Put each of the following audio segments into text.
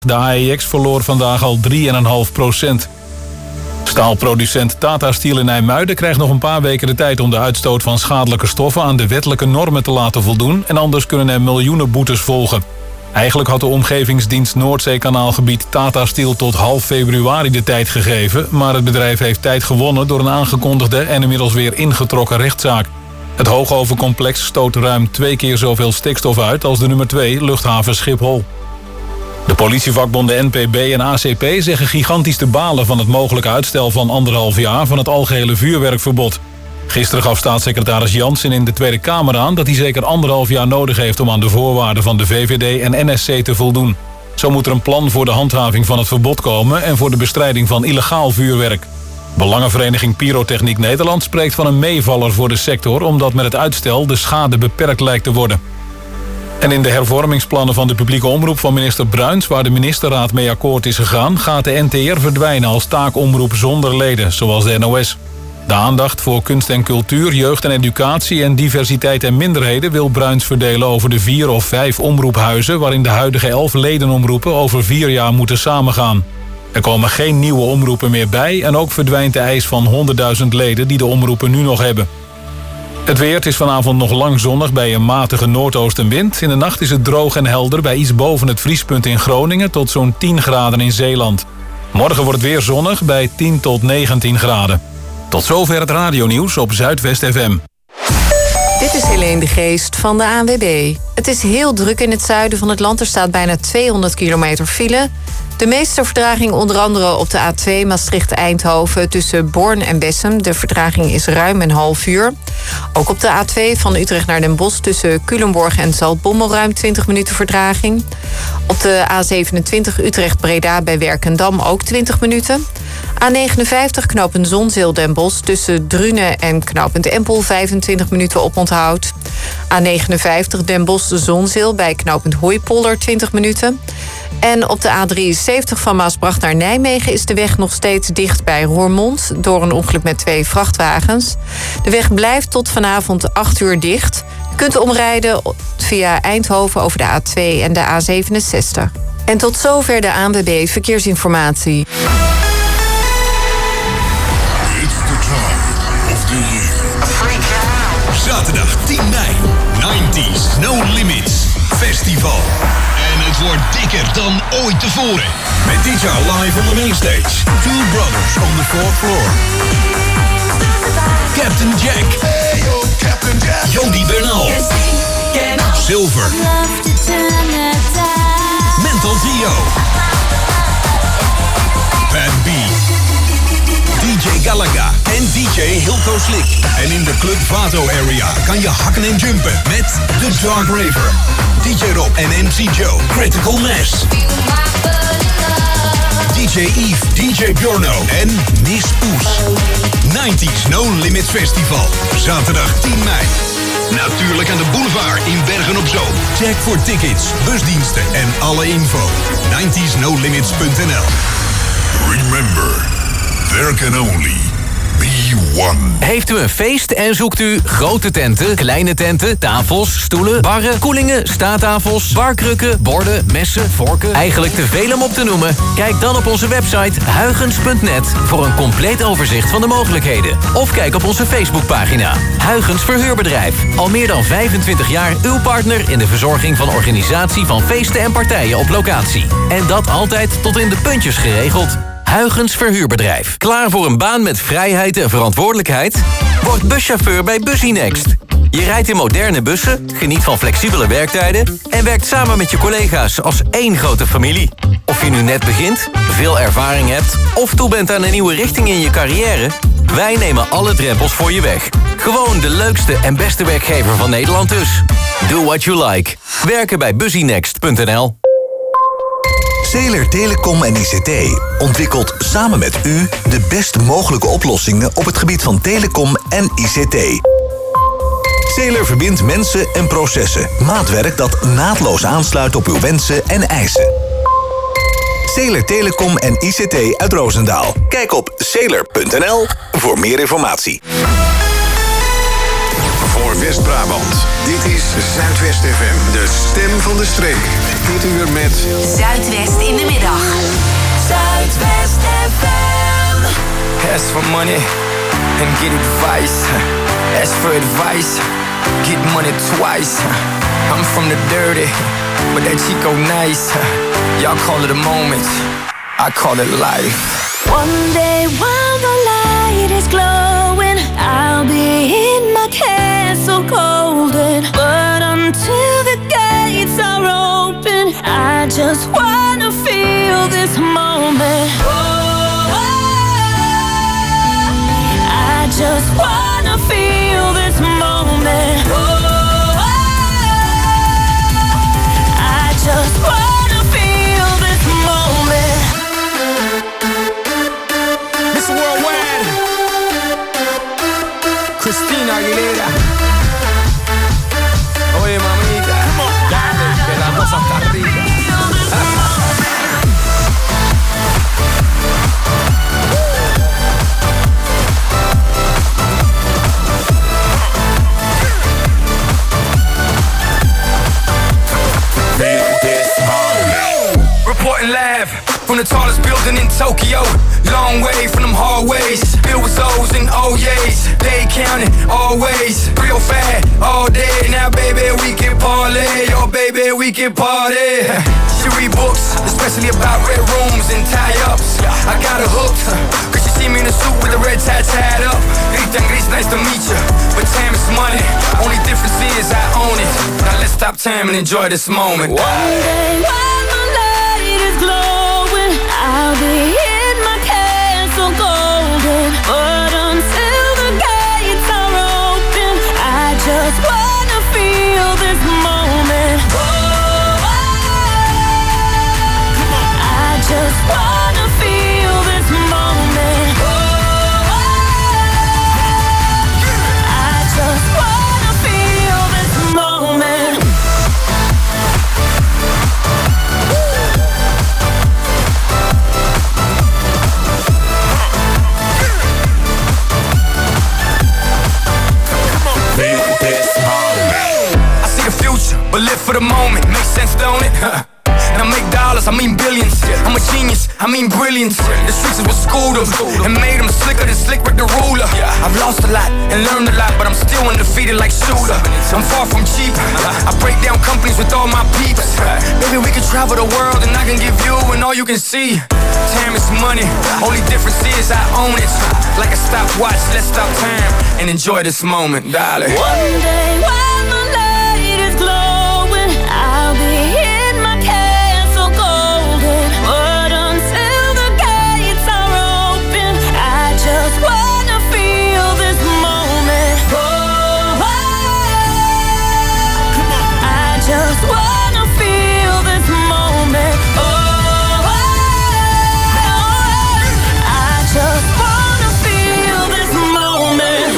De AEX verloor vandaag al 3,5%. Staalproducent Tata Steel in IJmuiden krijgt nog een paar weken de tijd om de uitstoot van schadelijke stoffen aan de wettelijke normen te laten voldoen en anders kunnen er miljoenen boetes volgen. Eigenlijk had de omgevingsdienst Noordzeekanaalgebied Tata Steel tot half februari de tijd gegeven, maar het bedrijf heeft tijd gewonnen door een aangekondigde en inmiddels weer ingetrokken rechtszaak. Het Hoogovencomplex stoot ruim 2 keer zoveel stikstof uit als de nummer 2 luchthaven Schiphol. De politievakbonden NPB en ACP zeggen gigantisch te balen van het mogelijke uitstel van 1,5 jaar van het algehele vuurwerkverbod. Gisteren gaf staatssecretaris Jansen in de Tweede Kamer aan dat hij zeker 1,5 jaar nodig heeft om aan de voorwaarden van de VVD en NSC te voldoen. Zo moet er een plan voor de handhaving van het verbod komen en voor de bestrijding van illegaal vuurwerk. Belangenvereniging Pyrotechniek Nederland spreekt van een meevaller voor de sector, omdat met het uitstel de schade beperkt lijkt te worden. En in de hervormingsplannen van de publieke omroep van minister Bruins, waar de ministerraad mee akkoord is gegaan, gaat de NTR verdwijnen als taakomroep zonder leden, zoals de NOS. De aandacht voor kunst en cultuur, jeugd en educatie en diversiteit en minderheden wil Bruins verdelen over de 4 of 5 omroephuizen, waarin de huidige 11 ledenomroepen over 4 jaar moeten samengaan. Er komen geen nieuwe omroepen meer bij en ook verdwijnt de eis van 100.000 leden die de omroepen nu nog hebben. Het weer, het is vanavond nog lang zonnig bij een matige noordoostenwind. In de nacht is het droog en helder bij iets boven het vriespunt in Groningen tot zo'n 10 graden in Zeeland. Morgen wordt het weer zonnig bij 10 tot 19 graden. Tot zover het radionieuws op Zuidwest FM. Dit is Helene de Geest van de ANWB. Het is heel druk in het zuiden van het land. Er staat bijna 200 kilometer file. De meeste vertraging onder andere op de A2 Maastricht-Eindhoven tussen Born en Bessem. De vertraging is ruim een half uur. Ook op de A2 van Utrecht naar Den Bosch tussen Culemborg en Zaltbommel ruim 20 minuten vertraging. Op de A27 Utrecht-Breda bij Werkendam ook 20 minuten. A59 knooppunt Zonzeel Den Bosch tussen Drunen en knooppunt Empel 25 minuten oponthoud. A59 Den Bosch Zonzeel bij knooppunt Hooipolder 20 minuten. En op de A73 van Maasbracht naar Nijmegen is de weg nog steeds dicht bij Roermond door een ongeluk met 2 vrachtwagens. De weg blijft tot vanavond 8 uur dicht. Je kunt omrijden via Eindhoven over de A2 en de A67. En tot zover de ANWB Verkeersinformatie. It's the time of the year. Zaterdag 10 mei, 90s No Limits Festival. En het wordt dikker dan ooit tevoren. Met dit jaar live on the mainstage. Two Brothers on the 4th floor. Captain Jack. Hey yo, Captain Jack. Jody Bernal. Silver. Mental Dio. Pat B. DJ Galaga en DJ Hilco Slick. En in de Club Vato area kan je hakken en jumpen met The Dark Raver, DJ Rob en MC Joe, Critical Mass, DJ Eve, DJ Bjorno en Miss Poes. 90s No Limits Festival, zaterdag 10 mei. Natuurlijk aan de boulevard in Bergen-op-Zoom. Check voor tickets, busdiensten en alle info. 90snolimits.nl. Remember, there can only be one. Heeft u een feest en zoekt u grote tenten, kleine tenten, tafels, stoelen, barren, koelingen, staattafels, barkrukken, borden, messen, vorken? Eigenlijk te veel om op te noemen? Kijk dan op onze website huygens.net voor een compleet overzicht van de mogelijkheden. Of kijk op onze Facebookpagina. Huygens Verhuurbedrijf. Al meer dan 25 jaar uw partner in de verzorging van organisatie van feesten en partijen op locatie. En dat altijd tot in de puntjes geregeld. Huygens Verhuurbedrijf. Klaar voor een baan met vrijheid en verantwoordelijkheid? Word buschauffeur bij Busynext. Je rijdt in moderne bussen, geniet van flexibele werktijden en werkt samen met je collega's als één grote familie. Of je nu net begint, veel ervaring hebt of toe bent aan een nieuwe richting in je carrière, wij nemen alle drempels voor je weg. Gewoon de leukste en beste werkgever van Nederland dus. Do what you like. Werken bij Busynext.nl. Zeeler Telecom en ICT ontwikkelt samen met u de best mogelijke oplossingen op het gebied van telecom en ICT. Zeeler verbindt mensen en processen. Maatwerk dat naadloos aansluit op uw wensen en eisen. Zeeler Telecom en ICT uit Roosendaal. Kijk op zeeler.nl voor meer informatie. For Noordwest-Brabant. Dit is Zuidwest FM, de stem van de streek. Dit uur met Zuidwest in de middag. Zuidwest FM. Ask for money and get advice. Ask for advice, get money twice. I'm from the dirty, but that Chico nice. Y'all call it a moment, I call it life. One day while the light is glowing, I'll be in my castle golden. But until the gates are open, I just wanna feel this moment. Oh, I just wanna feel this moment. Oh, I just wanna feel this moment. Miss Worldwide, Christina Aguilera. Oye, mamita, dale, que la cosa está rica. Reporting live from the tallest building in Tokyo. Long way from them hallways, filled with O's and O's. They counting always, real fat all day. Now baby we can parlay, oh baby we can party. She read books, especially about red rooms and tie-ups. I got her hooked, cause she see me in a suit with a red tie tied up. Rita Gris, nice to meet you, but time is money. Only difference is I own it. Now let's stop time and enjoy this moment. One day while the light is glowing, I'll be in my castle golden. But until the gates are open, I just wanna feel this moment. Oh, I just wanna feel this moment. Oh, I just wanna feel this moment. I see the future, but live for the moment. Makes sense, don't it? And I make dollars, I mean billions. I'm a genius, I mean brilliance. The streets is what schooled them and made them slicker than Slick Rick the ruler. I've lost a lot and learned a lot, but I'm still undefeated like Shooter. I'm far from cheap, I break down companies with all my peeps. Baby, we can travel the world and I can give you and all you can see. Time is money, only difference is I own it. Like a stopwatch, let's stop time and enjoy this moment, darling. One day while the light is glowing, I'll be in my castle golden. But until the gates are open, I just wanna feel this moment. Oh, I just wanna feel this moment. Oh, I just wanna feel this moment.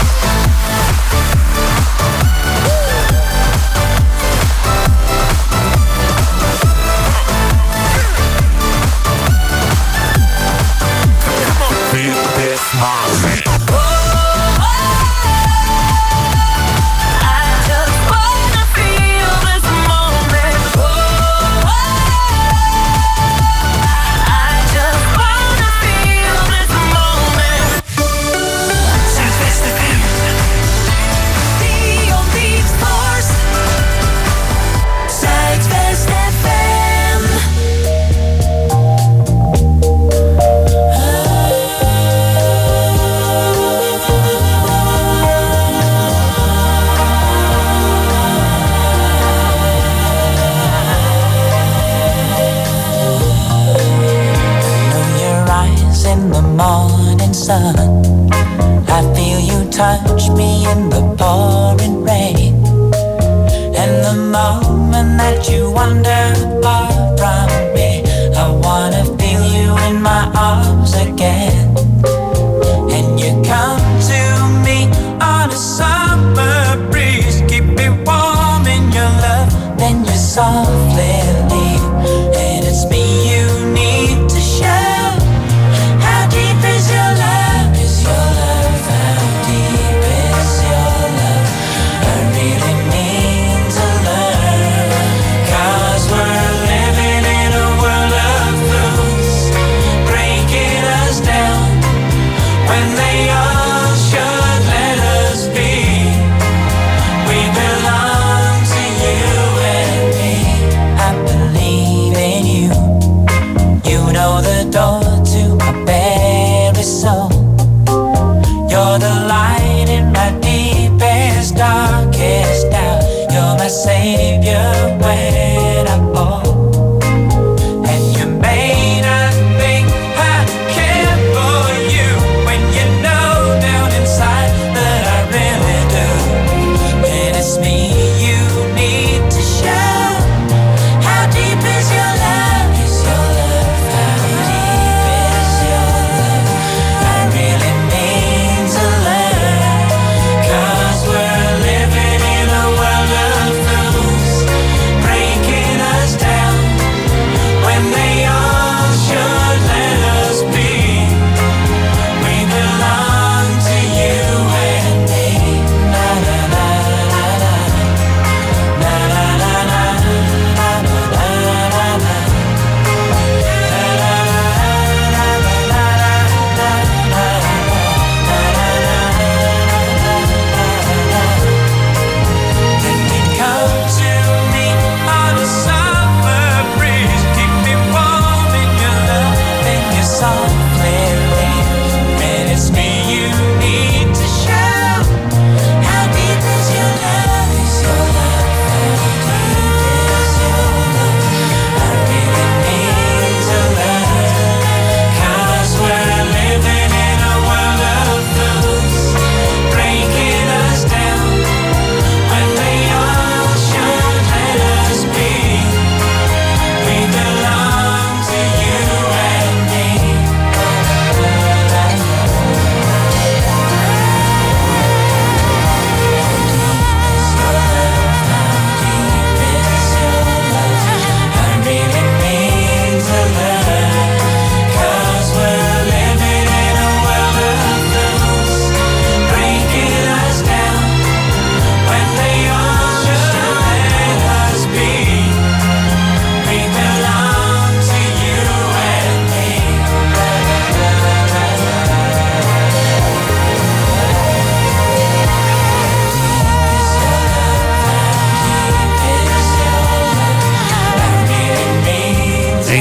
sun. I feel you touch me in the pouring rain. And the moment that you wander far from me, I wanna feel you in my arms again. And you come to me on a summer breeze, keep me warm in your love, then you softly leave. And it's me you need to show. How deep is your love? Is your love? How deep is your love?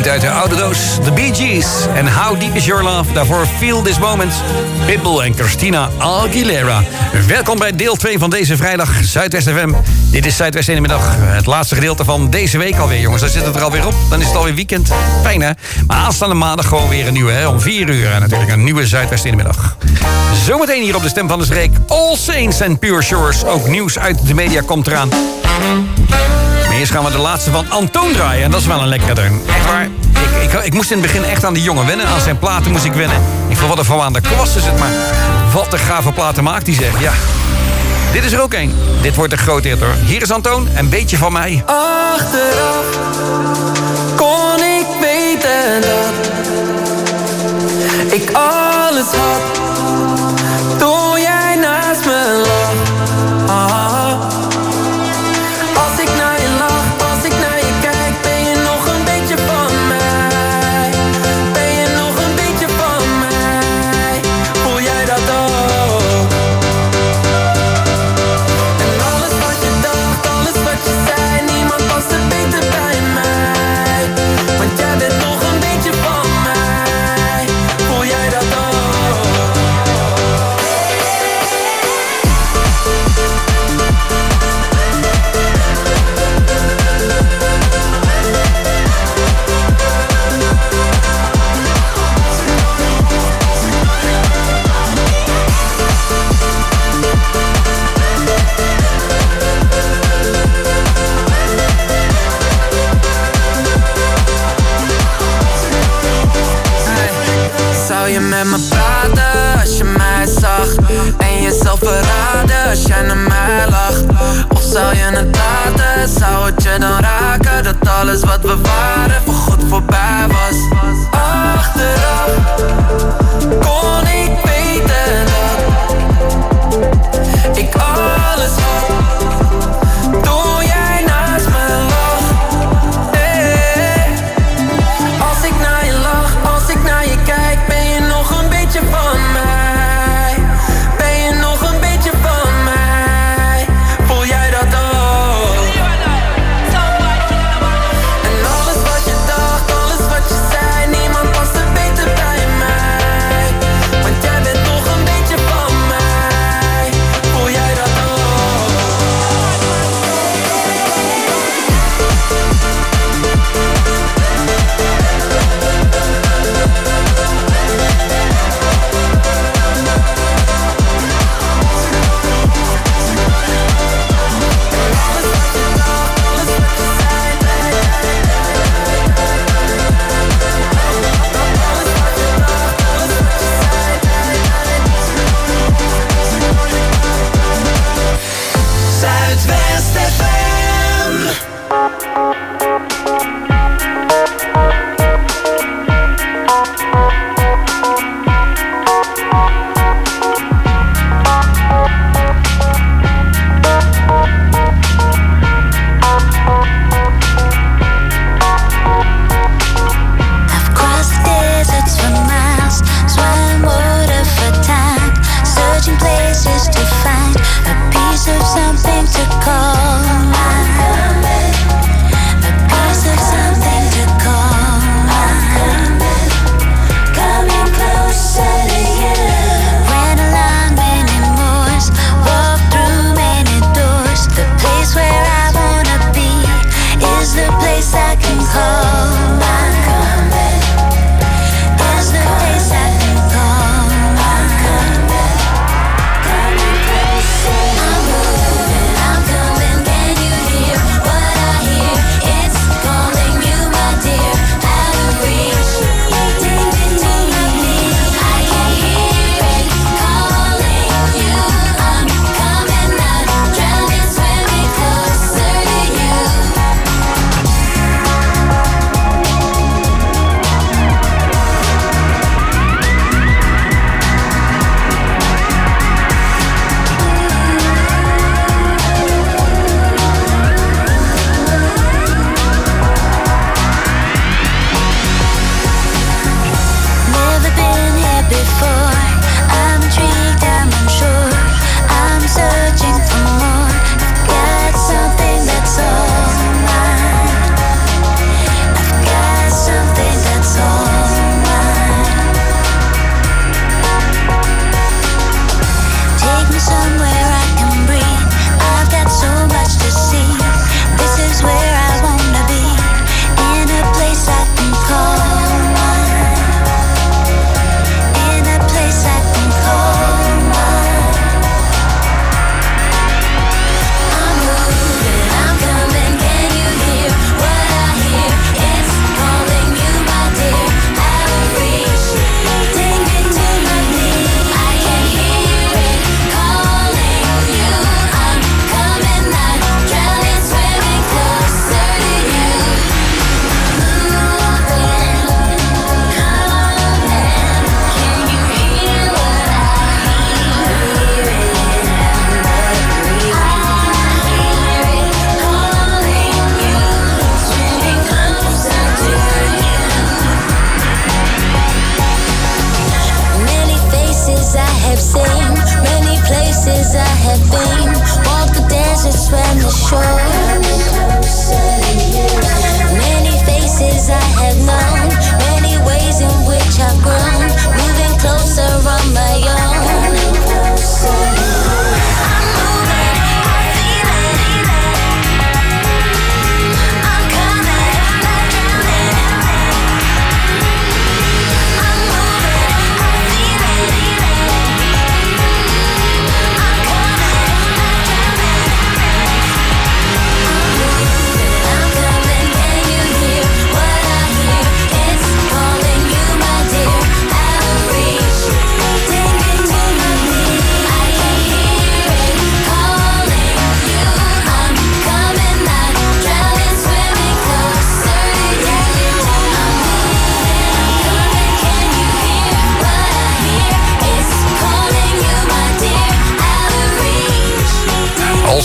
Dit uit de oude doos, The Bee Gees. En How Deep Is Your Love? Daarvoor Feel This Moment. Pitbull en Christina Aguilera. Welkom bij deel 2 van deze vrijdag Zuidwest FM. Dit is Zuidwest in de middag. Het laatste gedeelte van deze week alweer, jongens. Dan zit het er alweer op. Dan is het alweer weekend. Fijn, hè? Maar aanstaande maandag gewoon weer een nieuwe, hè? Om 4 uur. En natuurlijk een nieuwe Zuidwest in de middag. Zometeen hier op de Stem van de Streek. All Saints en Pure Shores. Ook nieuws uit de media komt eraan. Maar eerst gaan we de laatste van Antoon draaien. En dat is wel een lekkere deun. Echt waar. Ik moest in het begin echt aan die jongen wennen. Aan zijn platen moest ik wennen. Ik vond wat een verwaande kwast is het. Maar wat een gave platen maakt hij, zeg. Ja. Dit is er ook één. Dit wordt een groot hit, hoor. Hier is Antoon. Een beetje van mij. Achteraf kon ik weten dat ik alles had toen jij naast me lag. Als ik naar je lach, als ik naar je kijk, ben je nog een beetje van mij. Ben je nog een beetje van mij. Voel jij dat ook? En alles wat je dacht, alles wat je zei, niemand past er beter bij mij. Want jij bent nog een beetje van mij. Voel jij dat ook? Zou je met me praten als je mij zag? En jezelf verraden als jij naar mij lacht? Of zou je het laten? Zou het je dan raken? Dat alles wat we waren voorgoed voorbij was. Achteraf kon ik weten dat ik alles had toen jij naast me lag. Hey. Als ik naar je lach, als ik naar je kijk, ben je nog een beetje van mij. Ben je nog een beetje van mij. Voel jij dat ook? En alles wat je dacht, alles wat je zei,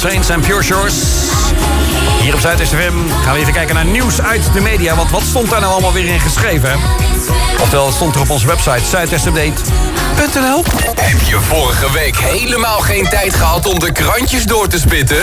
Saints en Pure Shores. Hier op Zuidwest FM gaan we even kijken naar nieuws uit de media. Want wat stond daar nou allemaal weer in geschreven? Hè? Oftewel, het stond er op onze website zuidwestupdate.nl. Heb je vorige week helemaal geen tijd gehad om de krantjes door te spitten?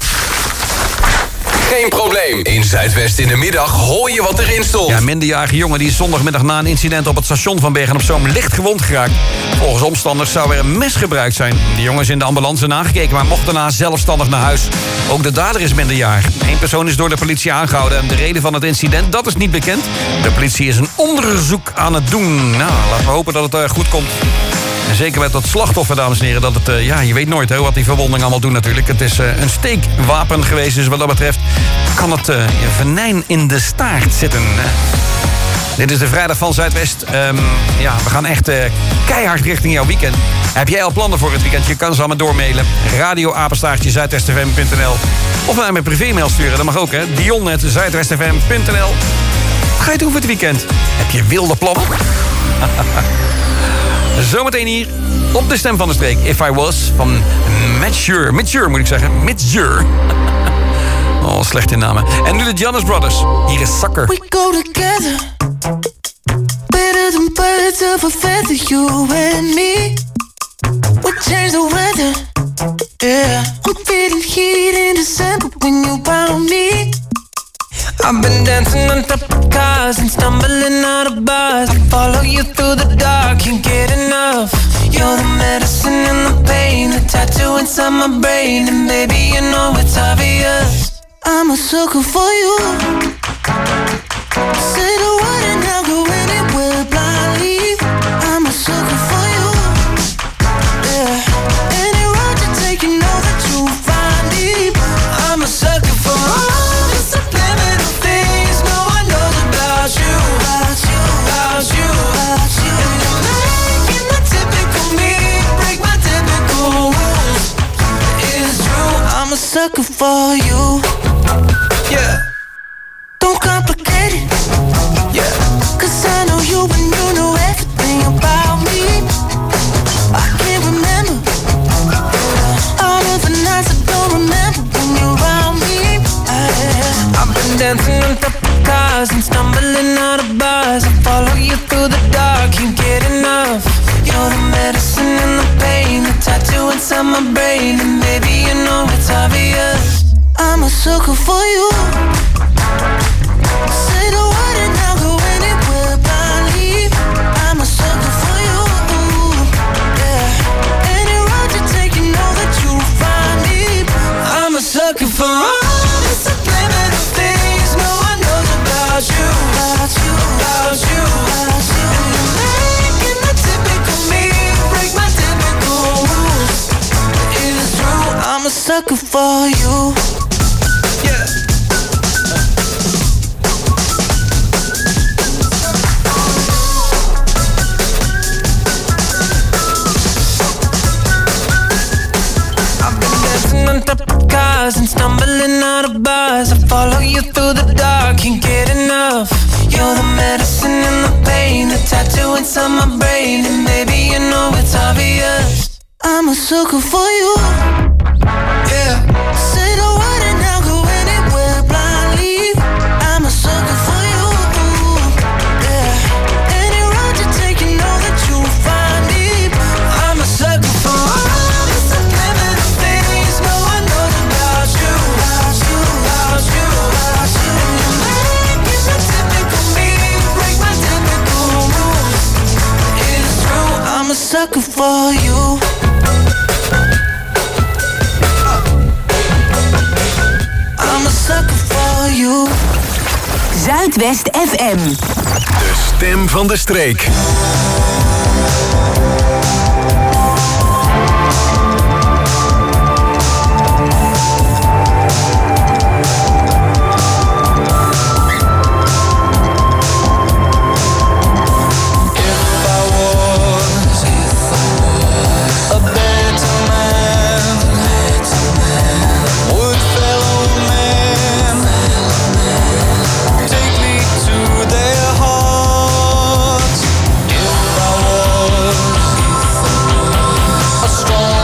Geen probleem. In Zuidwest in de middag hoor je wat erin stond. Ja, minderjarige jongen die is zondagmiddag na een incident op het station van Bergen-op-Zoom licht gewond geraakt. Volgens omstanders zou er een mes gebruikt zijn. De jongen is in de ambulance nagekeken, maar mocht daarna zelfstandig naar huis. Ook de dader is minderjarig. Eén persoon is door de politie aangehouden en de reden van het incident, dat is niet bekend. De politie is een onderzoek aan het doen. Nou, laten we hopen dat het goed komt. En zeker met dat slachtoffer, dames en heren, dat het, je weet nooit wat die verwondingen allemaal doen natuurlijk. Het is een steekwapen geweest, dus wat dat betreft kan het je venijn in de staart zitten. Dit is de vrijdag van Zuidwest. We gaan echt keihard richting jouw weekend. Heb jij al plannen voor het weekend? Je kan ze allemaal doormailen. radio@zuidwestfm.nl of naar mijn privémail sturen, dat mag ook, hè. dion@zuidwestfm.nl. Wat ga je doen voor het weekend? Heb je wilde plannen? Zometeen hier op de stem van de streek. If I Was van Mature moet ik zeggen. Mature. Oh, slecht in namen. En nu de Jonas Brothers. Hier is Sucker. We go together. Better than birds of a feather, you and me. We change the weather. Yeah. I'm feeling heat in December when you found me. I've been dancing on top of cars and stumbling out of bars. I follow you through the dark, can't get enough. You're the medicine and the pain, the tattoo inside my brain. And baby, you know it's obvious, I'm a sucker for you. Say the word and I'll go anywhere blindly. I'm a sucker for you. Yeah. Any road you take, you know that you'll find me. I'm a sucker for all the subliminal things no one knows about you, about you, about you, about you. And you're making the typical me break my typical rules. It's true, I'm a sucker for you. yeah. Don't complicate it. Yeah. Cause I know you and you know everything about me. I can't remember all of the nights I don't remember when you're around me. I've been dancing on top of cars and stumbling out of bars. I follow you through the dark, can't get enough. You're the medicine and the pain, the tattoo inside my brain. And baby, you know it's obvious, I'm a sucker for you. Say the word and I'll go anywhere blindly. I'm a sucker for you. Yeah. Any road you take, you know that you'll find me. I'm a sucker for all the subliminal things no one knows about you, About you, about you, about you. And you're making the typical me break my typical rules. It's true, I'm a sucker for you. yeah. I've been dancing on top of cars and stumbling out of bars. I follow you through the dark, can't get enough. You're the medicine and the pain, the tattoo inside my brain. And baby, you know it's obvious, I'm a sucker for you. yeah. Say the word and I'll go anywhere blindly. I'm a sucker for you. Yeah. Any road you take, you know that you'll find me. I'm a sucker for all the subliminal things no one knows about you, about you, about you, about you. And you're making the typical me break my typical rules. It's true, I'm a sucker for you. I'm a sucker for you. Zuidwest FM. De stem van de streek. strong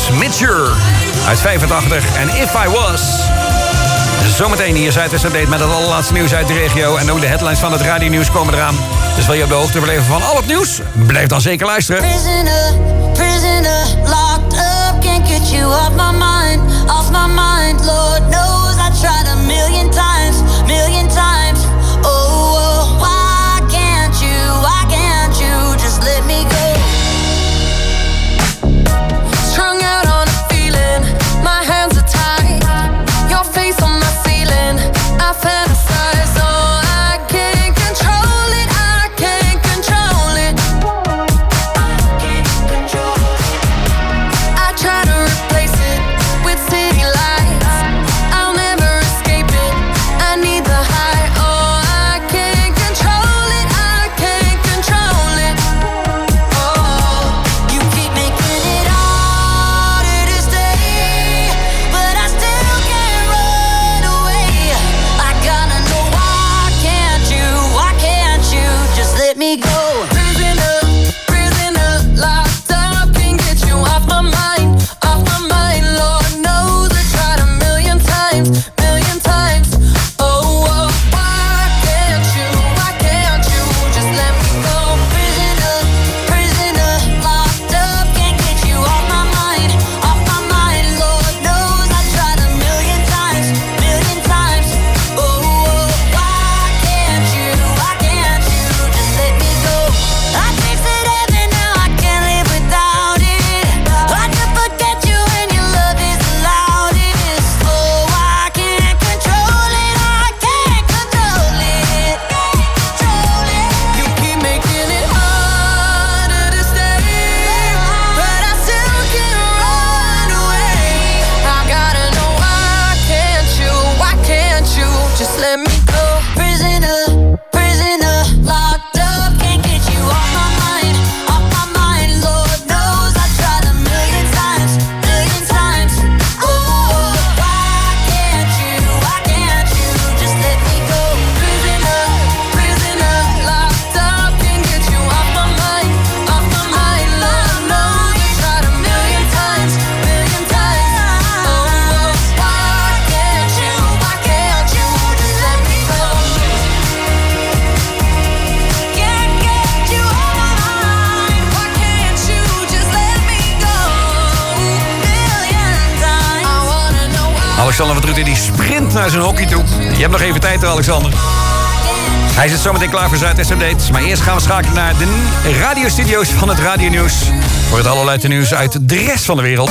Mitchell uit 85 en If I Was. Zometeen hier Zuidwest Update met het allerlaatste nieuws uit de regio. En ook de headlines van het radionieuws komen eraan. Dus wil je op de hoogte blijven van al het nieuws? Blijf dan zeker luisteren. Prisoner, locked up, can't get you off my mind, Lord knows I tried a million times, oh, why can't you just let me go? Strung out on a feeling, my hands are tied, your face on my ceiling, I fantasize, oh, I can't control it, I try to replace it with city lights, I'll never escape it, I need the high, oh, I can't control it, oh, you keep making it harder to stay, but I still can't run away, I gotta know why can't you just let me go? Prisoner, locked up, can't get you off my mind, Lord knows I tried a million times, oh, why can't you just let me go? Prisoner, locked up, can't get you off my mind, Lord knows I tried a million times, oh, why can't you just let me go? I tasted heaven, now I can't live without it, I can forget you when your love is the loudest, oh, I can't control it, you keep making it harder to stay, but I still can't run away, I gotta know why can't you just let me go? Prisoner, locked up, can't get you off my mind, Lord knows I tried a million times, oh, why can't you just let me go? Prisoner, locked up, can't get you off my mind, Lord knows I tried a million times, oh, why can't you just let me go? Can't get you off my mind, why can't you just let me go? Million times, I wanna know why. Alexander van Druten die sprint naar zijn hockey toe. Je hebt nog even tijd hoor, Alexander. Hij zit zometeen klaar voor Zuidwest Update. Maar eerst gaan we schakelen naar de radiostudio's van het radionieuws. Voor het allerlaatste nieuws uit de rest van de wereld.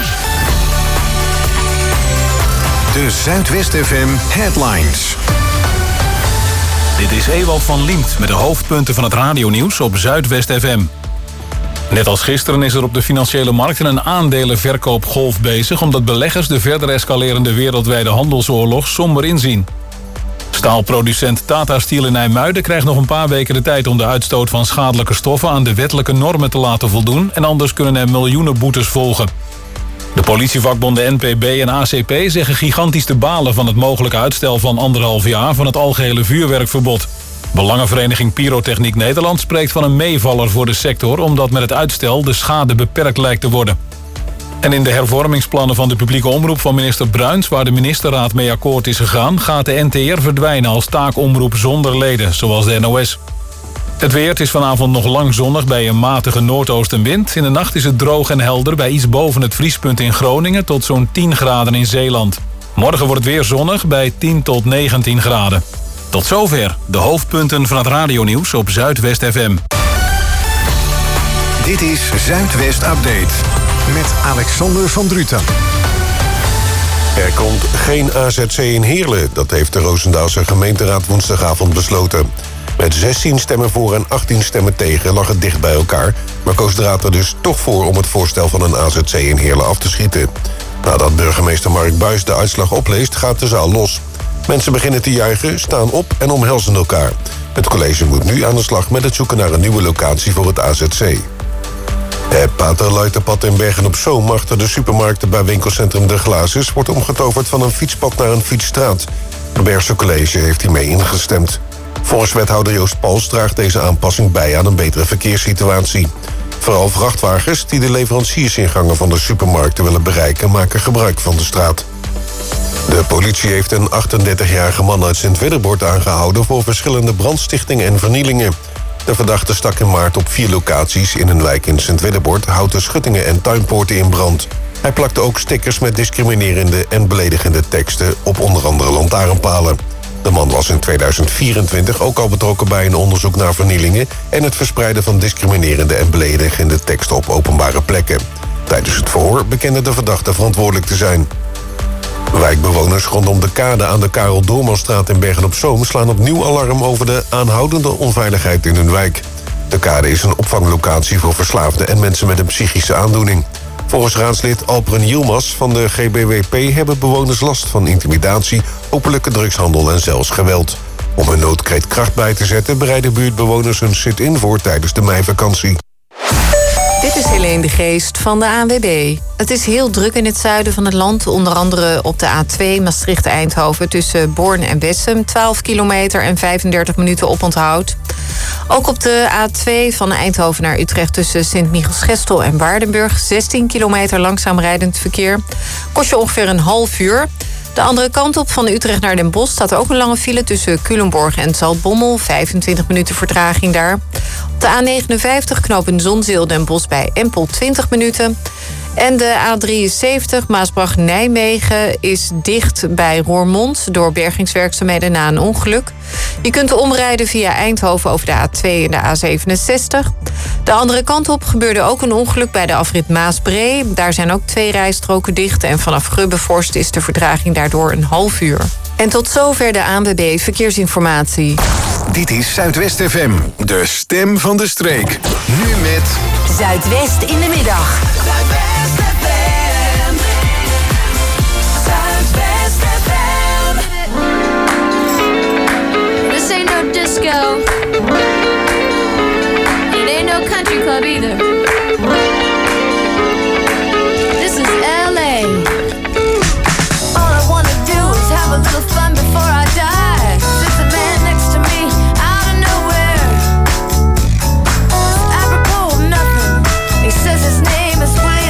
De Zuidwest FM Headlines. Dit is Ewald van Liemt met de hoofdpunten van het radionieuws op Zuidwest FM. Net als gisteren is er op de financiële markten een aandelenverkoopgolf bezig, omdat beleggers de verder escalerende wereldwijde handelsoorlog somber inzien. Staalproducent Tata Steel in IJmuiden krijgt nog een paar weken de tijd om de uitstoot van schadelijke stoffen aan de wettelijke normen te laten voldoen en anders kunnen er miljoenen boetes volgen. De politievakbonden NPB en ACP zeggen gigantisch te balen van het mogelijke uitstel van 1,5 jaar van het algehele vuurwerkverbod. Belangenvereniging Pyrotechniek Nederland spreekt van een meevaller voor de sector, omdat met het uitstel de schade beperkt lijkt te worden. En in de hervormingsplannen van de publieke omroep van minister Bruins, waar de ministerraad mee akkoord is gegaan, gaat de NTR verdwijnen als taakomroep zonder leden, zoals de NOS. Het weer, het is vanavond nog lang zonnig bij een matige noordoostenwind. In de nacht is het droog en helder bij iets boven het vriespunt in Groningen tot zo'n 10 graden in Zeeland. Morgen wordt het weer zonnig bij 10 tot 19 graden. Tot zover de hoofdpunten van het radionieuws op Zuidwest FM. Dit is Zuidwest Update met Alexander van Druten. Er komt geen AZC in Heerlen. Dat heeft de Roosendaalse gemeenteraad woensdagavond besloten. Met 16 stemmen voor en 18 stemmen tegen lag het dicht bij elkaar, maar koos de raad er dus toch voor om het voorstel van een AZC in Heerlen af te schieten. Nadat burgemeester Mark Buijs de uitslag opleest, gaat de zaal los. Mensen beginnen te juichen, staan op en omhelzen elkaar. Het college moet nu aan de slag met het zoeken naar een nieuwe locatie voor het AZC. Het Paterluiterpad in Bergen-op-Zoom achter de supermarkten bij winkelcentrum De Glazes wordt omgetoverd van een fietspad naar een fietsstraat. Het Bergse college heeft hiermee ingestemd. Volgens wethouder Joost Pals draagt deze aanpassing bij aan een betere verkeerssituatie. Vooral vrachtwagens die de leveranciersingangen van de supermarkten willen bereiken, maken gebruik van de straat. De politie heeft een 38-jarige man uit Sint-Wedderbordt aangehouden voor verschillende brandstichtingen en vernielingen. De verdachte stak in maart op 4 locaties in een wijk in Sint-Wedderbordt houten schuttingen en tuinpoorten in brand. Hij plakte ook stickers met discriminerende en beledigende teksten op onder andere lantaarnpalen. De man was in 2024 ook al betrokken bij een onderzoek naar vernielingen en het verspreiden van discriminerende en beledigende teksten op openbare plekken. Tijdens het verhoor bekende de verdachte verantwoordelijk te zijn. Wijkbewoners rondom de kade aan de Karel Doormanstraat in Bergen-op-Zoom slaan opnieuw alarm over de aanhoudende onveiligheid in hun wijk. De kade is een opvanglocatie voor verslaafden en mensen met een psychische aandoening. Volgens raadslid Alperen Yilmaz van de GBWP hebben bewoners last van intimidatie, openlijke drugshandel en zelfs geweld. Om hun noodkreet kracht bij te zetten bereiden buurtbewoners hun sit-in voor tijdens de meivakantie. Dit is Helene de Geest van de ANWB. Het is heel druk in het zuiden van het land. Onder andere op de A2 Maastricht-Eindhoven tussen Born en Bessem. 12 kilometer en 35 minuten oponthoud. Ook op de A2 van Eindhoven naar Utrecht tussen Sint-Michielsgestel en Waardenburg. 16 kilometer langzaam rijdend verkeer. Kost je ongeveer een half uur. De andere kant op van Utrecht naar Den Bosch staat ook een lange file tussen Culemborg en Zaltbommel. 25 minuten vertraging daar. Op de A59 knooppunt Zonzeel Den Bosch bij Empel 20 minuten. En de A73 Maasbracht-Nijmegen is dicht bij Roermond door bergingswerkzaamheden na een ongeluk. Je kunt omrijden via Eindhoven over de A2 en de A67. De andere kant op gebeurde ook een ongeluk bij de afrit Maasbree. Daar zijn ook 2 rijstroken dicht en vanaf Grubbevorst is de vertraging daardoor een half uur. En tot zover de ANWB Verkeersinformatie. Dit is Zuidwest FM, de stem van de streek. Nu met Zuidwest in de middag. Zuidwest FM. Zuidwest FM. This ain't no disco. It ain't no country club either. This is LA. All I wanna do is have a little fun before I die. There's a man next to me out of nowhere. Apropos of nothing. He says his name is William.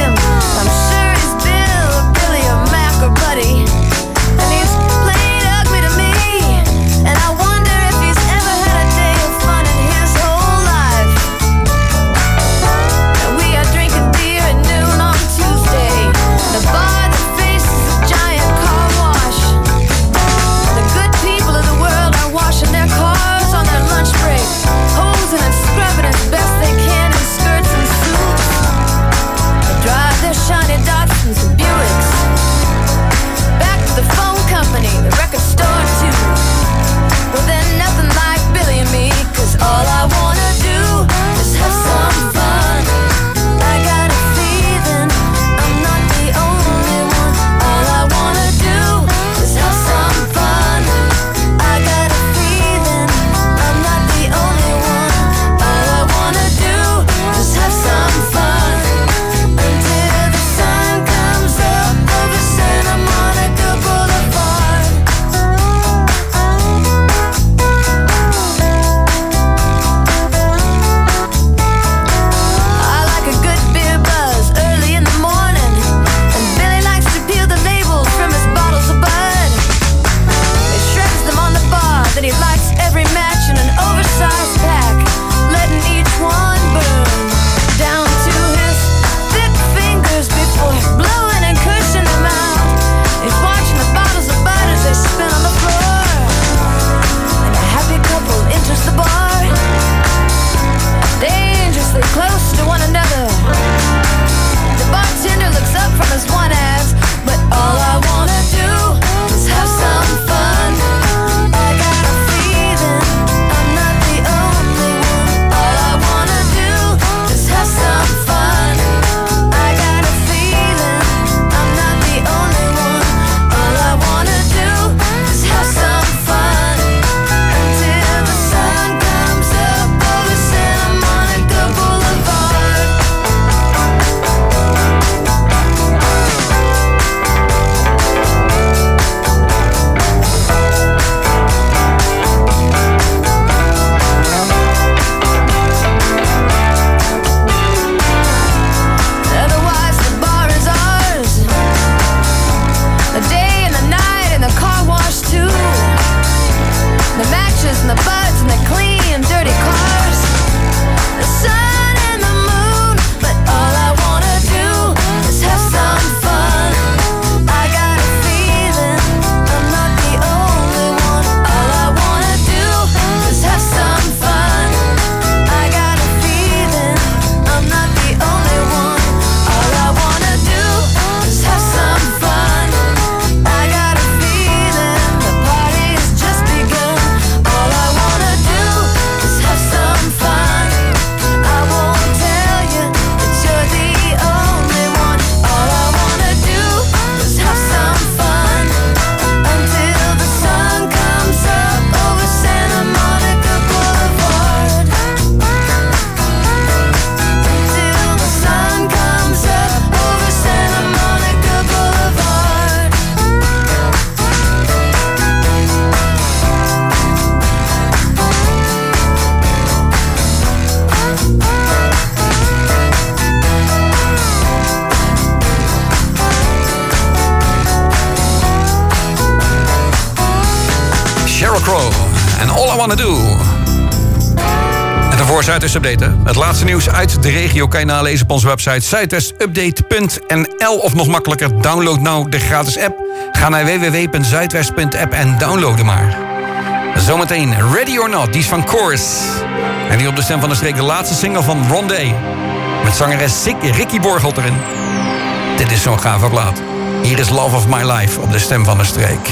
Sheryl Crow en All I Wanna Do. En daarvoor Zuidwest Update. Het laatste nieuws uit de regio kan je nalezen op onze website zuidwestupdate.nl. Of nog makkelijker, download nou de gratis app. Ga naar www.zuidwest.app en download hem maar. Zometeen Ready or Not, die is van Course. En die op de stem van de streek de laatste single van Rondé. Met zangeres Ricky Borgelt erin. Dit is zo'n gave plaat. Hier is Love of My Life op de stem van de streek.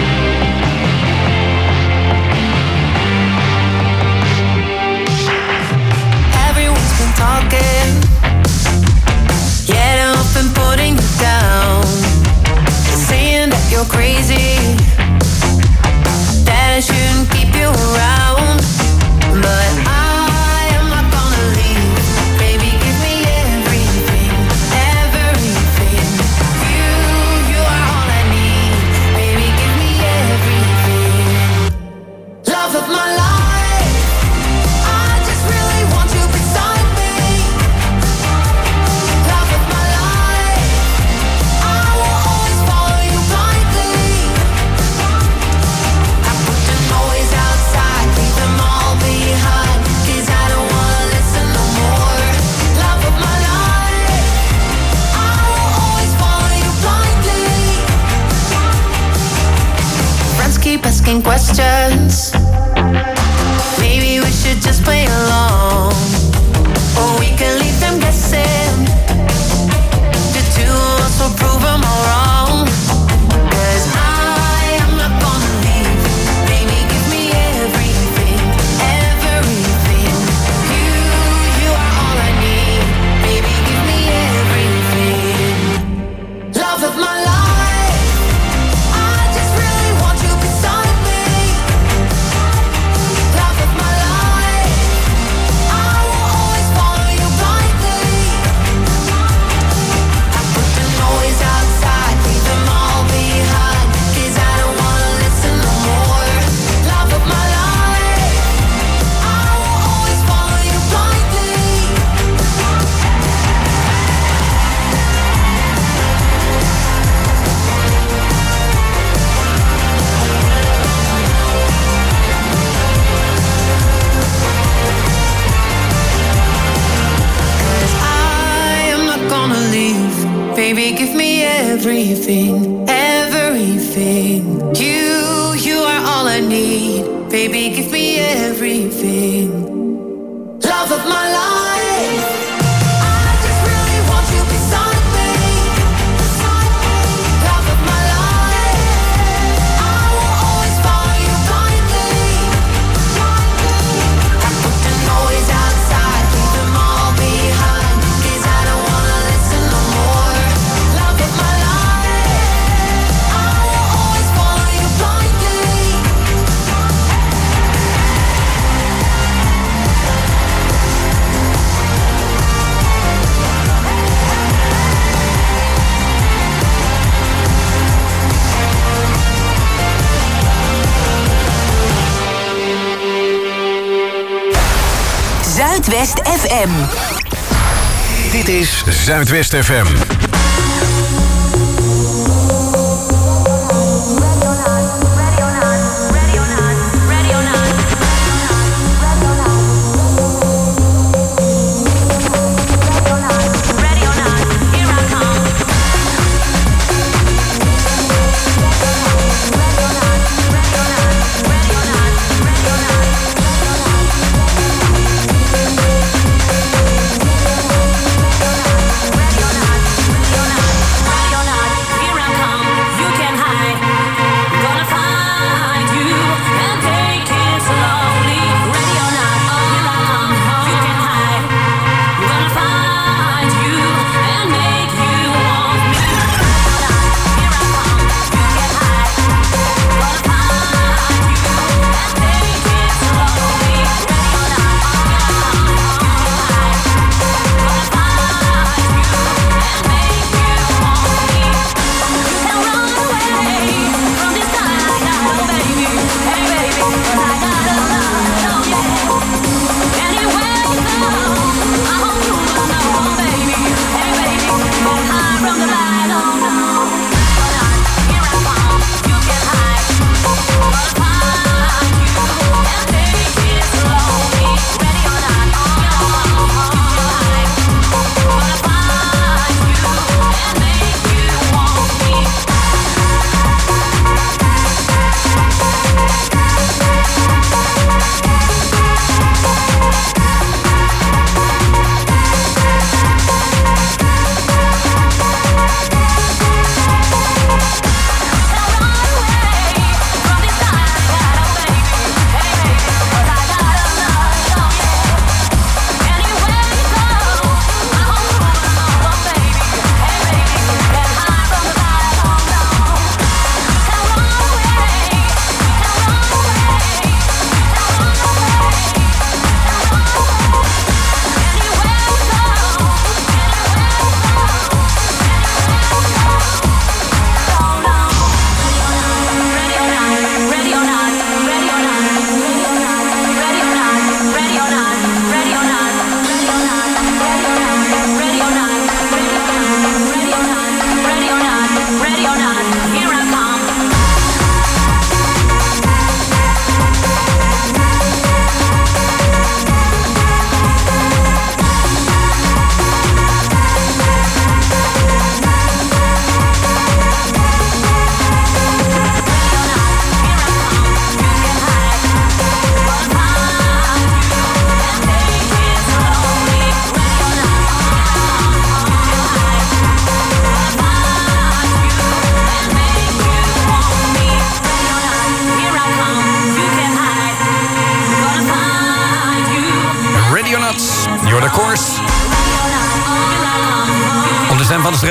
Everyone's been talking, getting up and putting you down, saying that you're crazy, that I shouldn't keep you around, but I am not gonna leave. Baby, give me everything, everything. You are all I need. Baby, give me everything. Love of my life, I just really want you beside me. Love of my life, I will always follow you blindly. I put the noise outside, leave them all behind, 'cause I don't wanna listen no more. Love of my life, I will always follow you blindly. Friends keep asking questions, maybe we should just play along, or we can leave them guessing. The two of us will prove them all wrong, 'cause I am not gonna leave. Baby, give me everything, everything. You are all I need. Baby, give me everything. Love of my life, I just really want you beside me. Love of my life, I will always follow you blindly. I put the noise outside, leave them all behind, 'cause I don't wanna listen no more. Love of my life, I will always follow you blindly. Cause I am not gonna leave. Baby, give me everything, everything. You are all I need. Baby, give me everything. Love of my life, I just really want you beside me. Love of my life, I will always follow you blindly. I put the noise outside, leave them all behind, 'cause I don't wanna listen no more. Love of my life, I will always follow you blindly. Zuidwest FM. Dit is Zuidwest FM. Ready or not,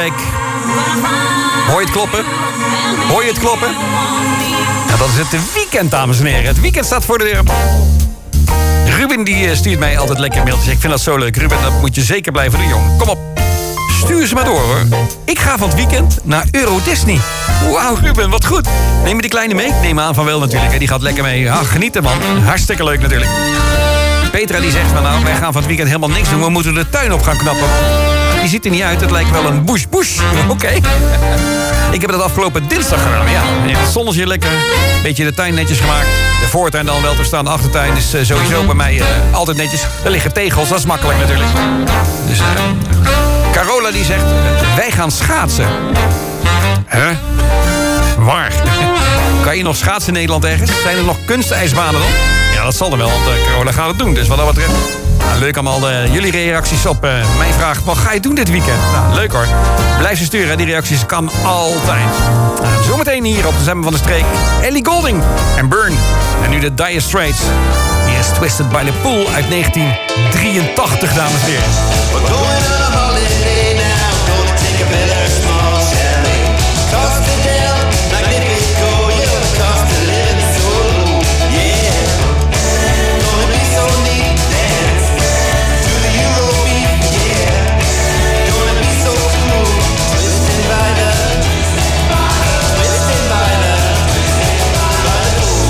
streek. Hoor je het kloppen? Hoor je het kloppen? Nou, dat is het weekend, dames en heren. Het weekend staat voor de deur. Ruben die stuurt mij altijd lekker mailtjes. Ik vind dat zo leuk. Ruben, dat moet je zeker blijven doen, jongen. Kom op. Stuur ze maar door, hoor. Ik ga van het weekend naar Euro Disney. Wauw, Ruben, wat goed. Neem je die kleine mee? Ik neem aan van wel natuurlijk. Hè. Die gaat lekker mee. Ah, genieten, man. Hartstikke leuk natuurlijk. Petra die zegt van nou, wij gaan van het weekend helemaal niks doen. We moeten de tuin op gaan knappen. Die ziet er niet uit. Het lijkt wel een bush. Oké. Ik heb het afgelopen dinsdag gedaan. Ja, in het zonnetje lekker. Beetje de tuin netjes gemaakt. De voortuin dan wel te staan. De achtertuin is sowieso bij mij altijd netjes. Er liggen tegels. Dat is makkelijk natuurlijk. Dus Carola die zegt, wij gaan schaatsen. Huh? Waar? Kan je nog schaatsen in Nederland ergens? Zijn er nog kunstijsbanen dan? Ja, dat zal er wel, want Carola gaat het doen. Dus wat dat betreft... Nou, leuk allemaal jullie reacties op mijn vraag. Wat ga je doen dit weekend? Nou, leuk hoor. Blijf ze sturen, die reacties kan altijd. Zometeen hier op de Zem van de Streek. Ellie Goulding en Burn. En nu de Dire Straits. Hier is Twisted by the Pool uit 1983, dames en heren. We're going on a holiday now. Gonna take a better small chalet. Cost the down, magnifico. Yeah, the cost of living so low. Yeah. Gonna be so neat. Dance to the Eurobeat. Yeah. Gonna be so cool. Twisted by the pool. Twisted by the pool.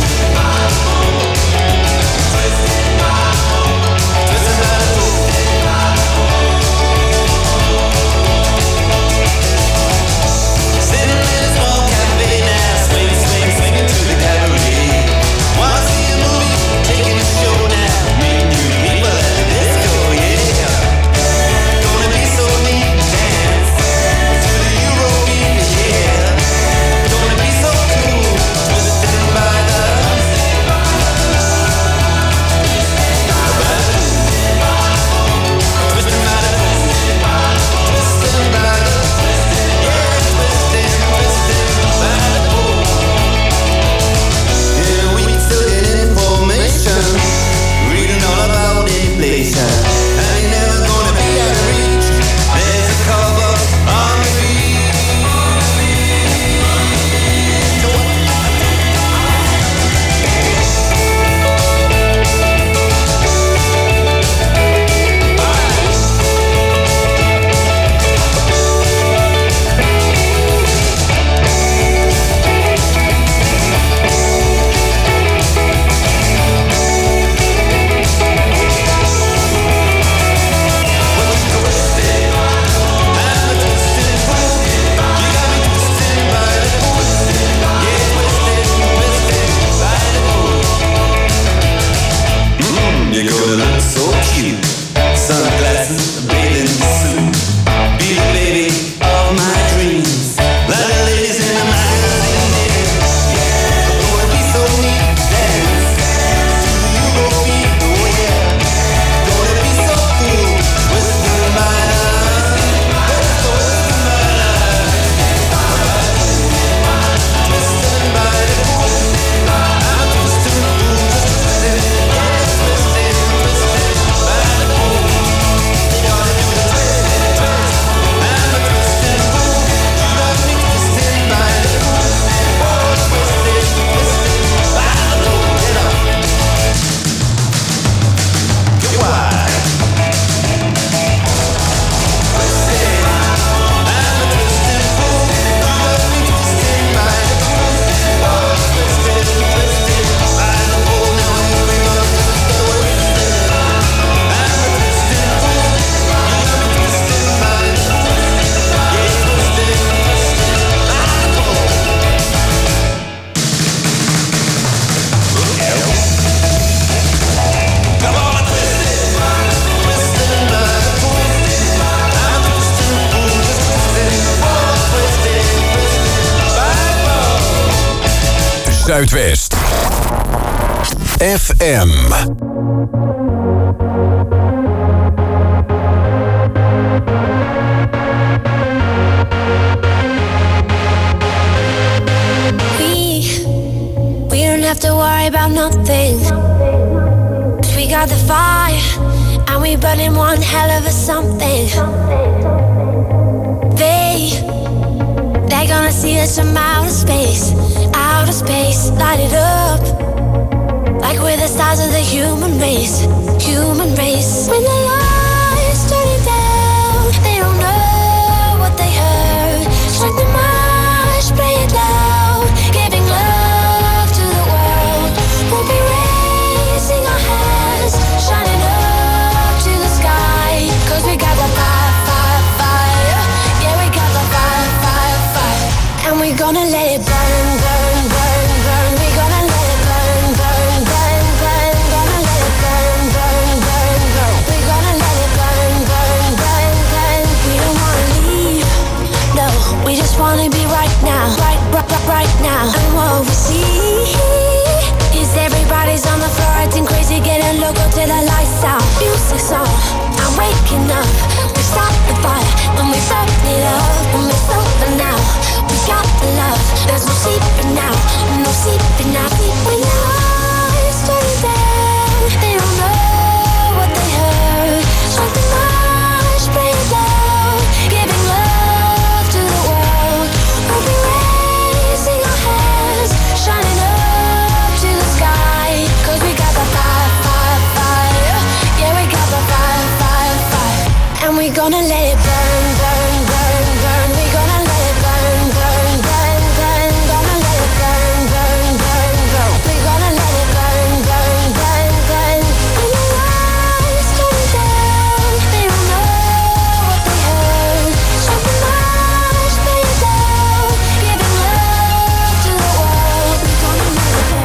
Zuidwest FM. We don't have to worry about nothing. 'Cause we got the fire and we burning one hell of a something. They're gonna see us from outer space, light it up. Like we're the stars of the human race. When the lights turning down, they don't know what they heard. Strike the march, play it loud, giving love to the world. We'll be raising our hands, shining up to the sky. 'Cause we got the fire. Yeah, we got the fire. And we're gonna let it burn. We're gonna let it burn. Gonna let it burn. We're gonna let it burn. We don't wanna leave, no. We just wanna be right now, right now. And what we see is everybody's on the floor acting crazy, getting loco till the lights out. Music's on, I'm waking up. We stop the fire and we burn it up. And we're sober now. We got the love. There's no sleeping now. No sleeping now. When the lights turn down, they don't know what they heard. Strike the march, play it loud, giving love to the world. We'll be raising our hands, shining up to the sky. 'Cause we got the fire. Yeah, we got the fire. And we're gonna let it burn. We're gonna let it burn. Gonna let it burn. We're gonna let it burn. When the lights turn down, they don't know what they heard. Strike the march, play it loud, giving love to the world. We're gonna let it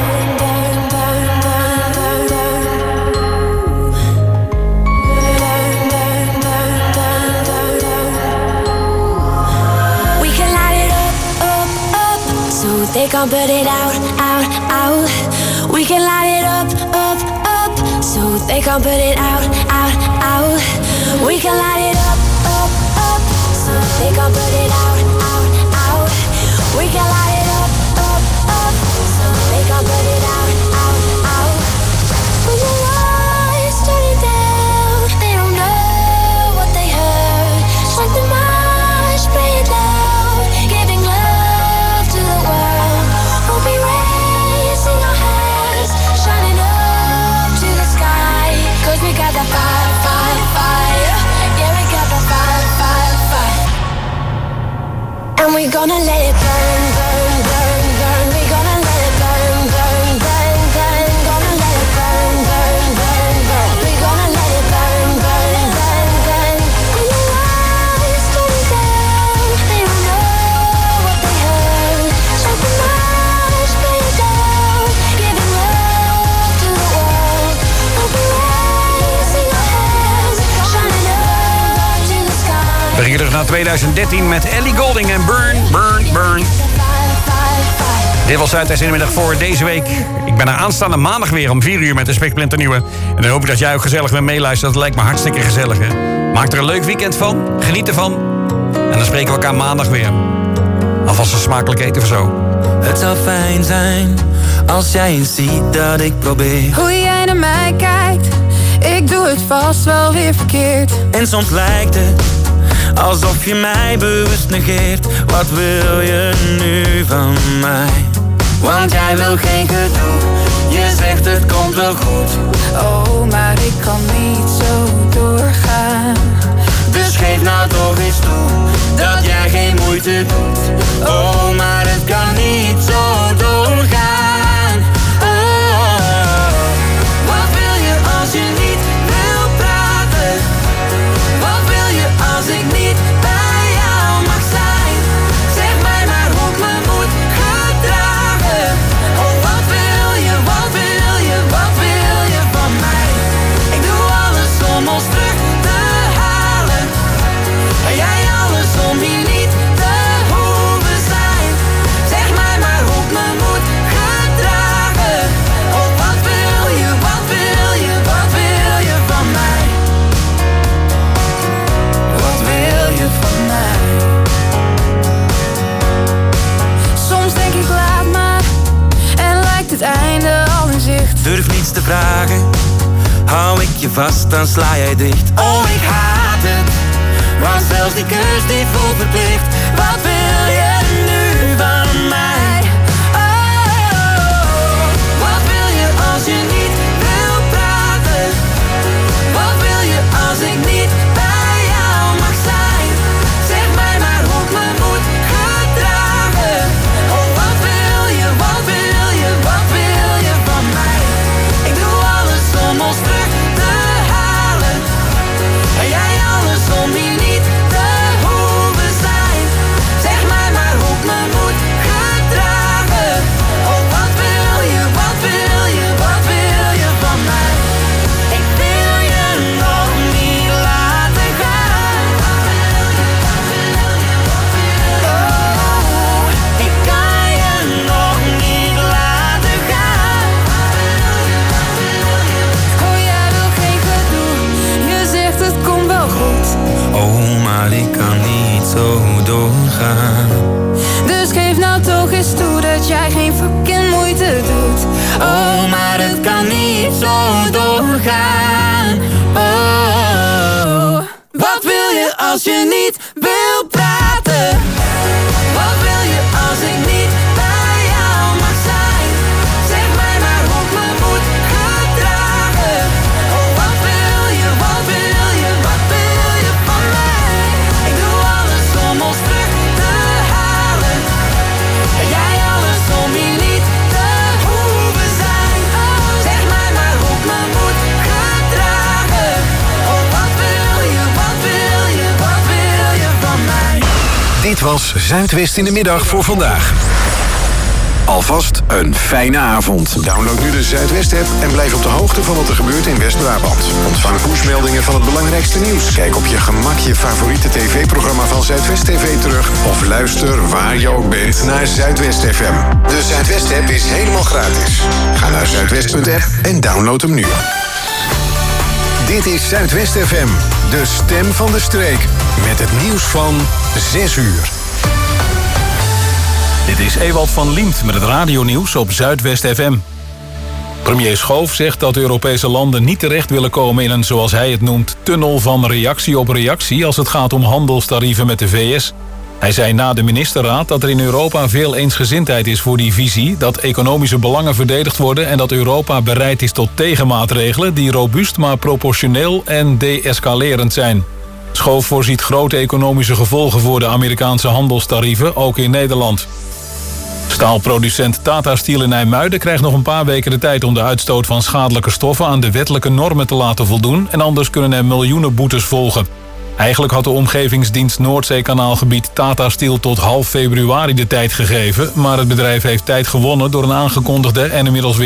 We can light it up, so they can't put it out. We can light it up, so they can't put it out. We can light it up, so they can't put it out. We can light it up, so they can't put it out. When the lights turn down, they don't know what they heard. Strike the march, play it loud, giving love to the world. We'll be raising our hands, shining up to the sky. 'Cause we got the fire. Yeah, we got the fire. And we're gonna let it burn. We're gonna let it burn. Gonna let it burn. We're gonna let it burn. When the lights turn down, they don't know what they heard. Strike the march, play it loud, giving love to the world. We'll be raising our hands, shining up to the sky. We gingen terug naar 2013 met Ellie Goulding en Burn. Dit was Zuidwest in de middag voor deze week. Ik ben er aanstaande maandag weer om 4 uur met een spiksplinternieuwe. En dan hoop ik dat jij ook gezellig met meeluistert. Dat lijkt me hartstikke gezellig, hè? Maak er een leuk weekend van. Geniet ervan. En dan spreken we elkaar maandag weer. Alvast een smakelijk eten of zo. Het zou fijn zijn als jij eens ziet dat ik probeer. Hoe jij naar mij kijkt, ik doe het vast wel weer verkeerd. En soms lijkt het alsof je mij bewust negeert. Wat wil je nu van mij? Want jij wil geen gedoe. Je zegt het komt wel goed. Oh, maar ik kan niet zo doorgaan. Dus geef nou toch eens toe dat jij geen moeite doet. Oh, maar het kan niet zo doorgaan. Oh, wat wil je als je niet wil praten? Wat wil je als ik niet bij jou mag zijn? Zeg mij maar hoe ik me moet gedragen. Oh, wat wil je, wat wil je, wat wil je van mij? Ik doe alles om ons terug te halen. En jij alles om hier niet te hoeven zijn. Zeg mij maar hoe ik me moet gedragen. Oh, wat wil je, wat wil je, wat wil je van mij? Wat wil je van mij? Soms denk ik laat maar en lijkt het einde al in zicht. Durf niets te vragen, hou ik je vast dan sla jij dicht. Oh, ik haat het Want zelfs die kus die voelt verplicht. Wat wil je nu van mij? Oh, wat wil je als je niet wil praten? Wat wil je als ik niet bij jou mag zijn? Zeg mij maar hoe ik me moet gedragen. Oh, wat wil je, wat wil je, wat wil je van mij? Ik doe alles om ons terug te halen. En jij alles om hier niet te hoeven zijn. Zeg mij maar hoe ik me moet gedragen. Oh, wat wil je, wat wil je, wat wil je van mij? Ik wil je nog niet laten gaan. Oh, ik kan je nog niet laten gaan. Oh, jij wil geen gedoe. Je zegt het komt wel goed. Oh, maar ik kan niet zo doorgaan. Dus geef nou toch eens toe dat jij geen fucking moeite doet. Oh, maar het kan niet zo doorgaan. Oh, wat wil je als je niet wil praten? Wat wil je als ik niet bij jou mag zijn? Zeg mij maar hoe ik me moet gedragen. Oh, wat wil je, wat wil je, wat wil je van mij? Ik doe alles om ons terug te halen. En jij alles om hier niet te hoeven zijn. Zeg mij maar hoe ik me moet gedragen. Oh, wat wil je, wat wil je, wat wil je van mij? Dit was Zuidwest in de middag voor vandaag. Alvast een fijne avond. Download nu de Zuidwest-app en blijf op de hoogte van wat er gebeurt in West-Brabant. Ontvang pushmeldingen van het belangrijkste nieuws. Kijk op je gemak je favoriete tv-programma van Zuidwest TV terug. Of luister waar je ook bent naar Zuidwest FM. De Zuidwest-app is helemaal gratis. Ga naar zuidwest.app en download hem nu. Dit is Zuidwest FM, de stem van de streek. Met het nieuws van 6 uur. Dit is Ewald van Liemt met het radionieuws op Zuidwest FM. Premier Schoof zegt dat Europese landen niet terecht willen komen in een, zoals hij het noemt, tunnel van reactie op reactie als het gaat om handelstarieven met de VS. Hij zei na de ministerraad dat er in Europa veel eensgezindheid is voor die visie, dat economische belangen verdedigd worden en dat Europa bereid is tot tegenmaatregelen die robuust maar proportioneel en de-escalerend zijn. Schoof voorziet grote economische gevolgen voor de Amerikaanse handelstarieven, ook in Nederland. Staalproducent Tata Steel in IJmuiden krijgt nog een paar weken de tijd om de uitstoot van schadelijke stoffen aan de wettelijke normen te laten voldoen en anders kunnen er miljoenen boetes volgen. Eigenlijk had de omgevingsdienst Noordzeekanaalgebied Tata Steel tot half februari de tijd gegeven, maar het bedrijf heeft tijd gewonnen door een aangekondigde en inmiddels weer